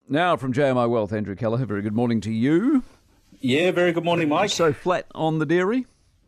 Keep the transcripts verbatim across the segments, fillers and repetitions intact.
Now from J M I Wealth, Andrew Kelleher, very good morning to you. Yeah, very good morning, Mike. So flat on the dairy?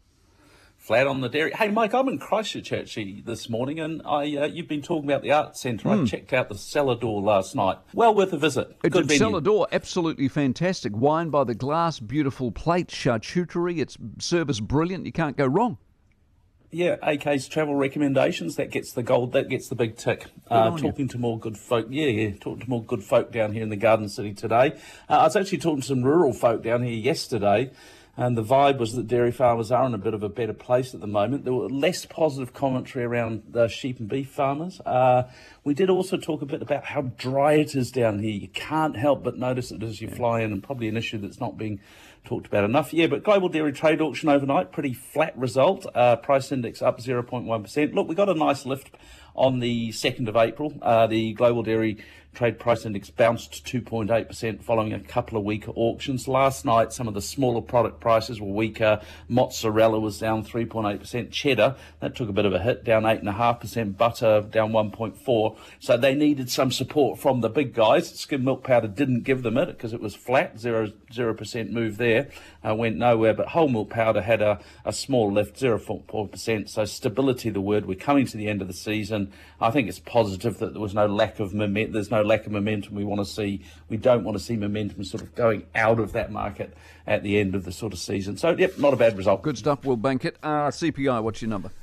Flat on the dairy. Hey, Mike, I'm in Christchurch actually this morning, and I uh, you've been talking about the Arts Centre. Mm. I checked out the Cellar Door last night. Well worth a visit. It's Good a venue. Cellar Door, absolutely fantastic. Wine by the glass, beautiful plate, charcuterie. It's service brilliant. You can't go wrong. Yeah, A K's travel recommendations, that gets the gold, that gets the big tick. Uh, talking to more good folk, yeah, yeah, talking to more good folk down here in the Garden City today. Uh, I was actually talking to some rural folk down here yesterday, and the vibe was that dairy farmers are in a bit of a better place at the moment. There were less positive commentary around the sheep and beef farmers. Uh, we did also talk a bit about how dry it is down here. You can't help but notice it as you fly in, and probably an issue that's not being talked about enough. Yeah, but global dairy trade auction overnight, pretty flat result. Uh, price index up zero point one percent. Look, we got a nice lift on the second of April. Uh, the global dairy trade price index bounced two point eight percent following a couple of weaker auctions. Last night, some of the smaller product prices were weaker. Mozzarella was down three point eight percent. Cheddar, that took a bit of a hit, down eight point five percent. Butter, down one point four percent. So they needed some support from the big guys. Skim milk powder didn't give them it because it was flat, zero, zero percent move there. Uh, went nowhere, but whole milk powder had a, a small lift, zero point four percent. So stability, the word. We're coming to the end of the season. I think it's positive that there was no lack of momentum. There's no lack of momentum. We want to see, we don't want to see momentum sort of going out of that market at the end of the sort of season. So, yep, not a bad result. Good stuff. We'll bank it. Uh, C P I, what's your number?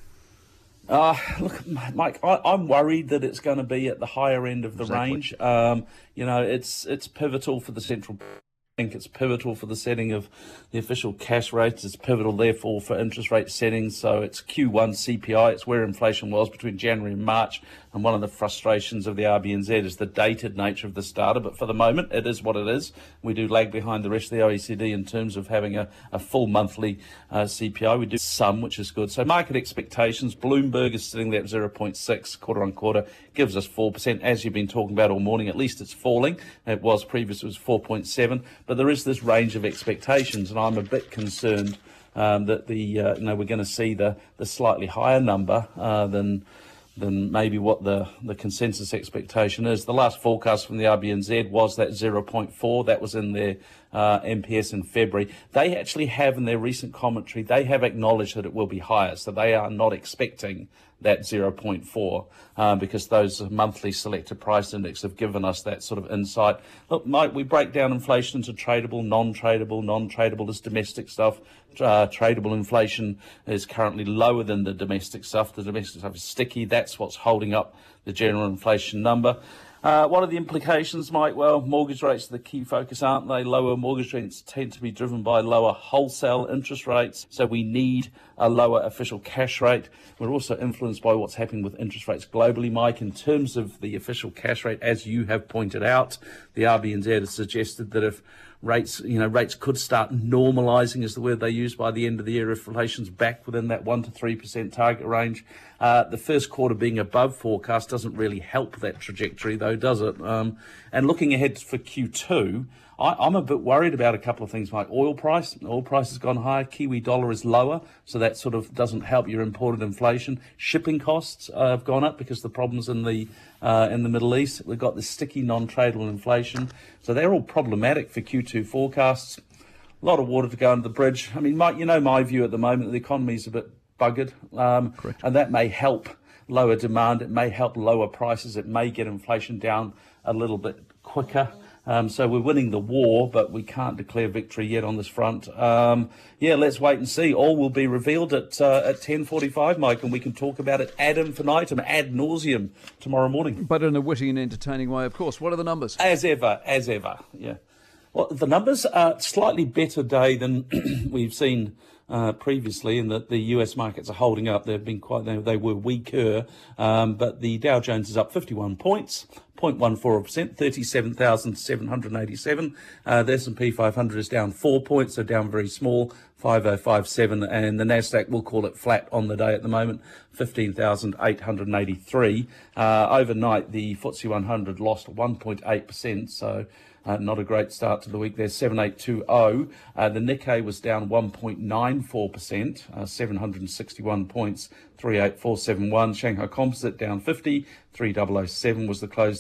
Uh, look, Mike, I, I'm worried that it's going to be at the higher end of the Exactly. range. Um, you know, it's it's pivotal for the central. I think it's pivotal for the setting of the official cash rates. It's pivotal, therefore, for interest rate settings. So it's Q one C P I. It's where inflation was between January and March. And one of the frustrations of the R B N Z is the dated nature of this data. But for the moment, it is what it is. We do lag behind the rest of the O E C D in terms of having a, a full monthly uh, C P I. We do some, which is good. So market expectations, Bloomberg is sitting there at zero point six, quarter on quarter, gives us four percent. As you've been talking about all morning, at least it's falling. It was previous, it was four point seven. But there is this range of expectations, and I'm a bit concerned um, that the uh, you know we're going to see the the slightly higher number uh, than than maybe what the, the consensus expectation is. The last forecast from the R B N Z was that zero point four. That was in their uh, M P S in February. They actually have, in their recent commentary, they have acknowledged that it will be higher. So they are not expecting that zero point four uh, because those monthly selected price index have given us that sort of insight. Look, Mike, we break down inflation into tradable, non-tradable. Non-tradable is domestic stuff. Uh, tradable inflation is currently lower than the domestic stuff. The domestic stuff is sticky. That's what's holding up the general inflation number. Uh, what are the implications, Mike? Well, mortgage rates are the key focus, aren't they? Lower mortgage rates tend to be driven by lower wholesale interest rates, so we need a lower official cash rate. We're also influenced by what's happening with interest rates globally, Mike. In terms of the official cash rate, as you have pointed out, the R B N Z has suggested that if rates, you know, rates could start normalising, is the word they use, by the end of the year if inflation's back within that one to three percent target range. Uh, the first quarter being above forecast doesn't really help that trajectory, though, does it? Um, and looking ahead for Q two, I, I'm a bit worried about a couple of things, like oil price. Oil price has gone higher. Kiwi dollar is lower, so that sort of doesn't help your imported inflation. Shipping costs uh, have gone up because the problems in the uh, in the Middle East. We've got this sticky non-tradable inflation, so they're all problematic for Q two forecasts. A lot of water to go under the bridge. I mean, Mike, you know my view at the moment, the economy's a bit buggered, um, and that may help lower demand. It may help lower prices. It may get inflation down a little bit quicker. Um, so we're winning the war, but we can't declare victory yet on this front. Um, yeah, let's wait and see. All will be revealed at uh, at ten forty-five, Mike, and we can talk about it ad infinitum, ad nauseum tomorrow morning. But in a witty and entertaining way, of course. What are the numbers? As ever, as ever, yeah. Well, the numbers are slightly better day than we've seen uh, previously, in that the U S markets are holding up. They've been quite, they, they were weaker, um, but the Dow Jones is up fifty-one points, zero point one four percent, thirty-seven thousand seven hundred eighty-seven. Uh, the S and P five hundred is down four points, so down very small, five thousand fifty-seven, and the Nasdaq, we'll call it flat on the day at the moment, fifteen thousand eight hundred eighty-three. Uh, overnight, the F T S E one hundred lost one point eight percent, so Uh, not a great start to the week there, seven eight two zero. Uh, the Nikkei was down one point nine four percent, uh, seven hundred sixty-one points, three eight four seven one. Shanghai Composite down fifty, three thousand seven was the close there.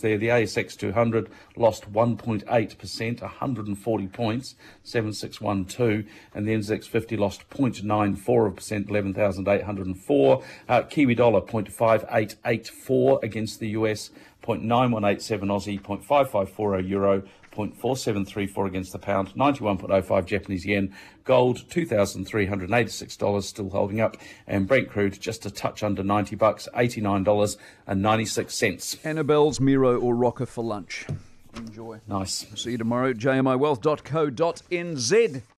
there. The A S X two hundred lost one point eight percent, one hundred forty points, seven six one two, and the N Z X fifty lost zero point nine four percent, eleven thousand eight hundred four. Uh, Kiwi dollar zero point five eight eight four against the U S, zero point nine one eight seven Aussie, zero point five five four zero euro, zero point four seven three four against the pound, ninety-one point oh five Japanese yen, gold two thousand three hundred eighty-six dollars still holding up, and Brent crude just a touch under ninety bucks, eighty-nine dollars and ninety-six cents. Annabelle's, Miro or Rocker for lunch. Enjoy. Nice. See you tomorrow, j m i wealth dot co dot n z.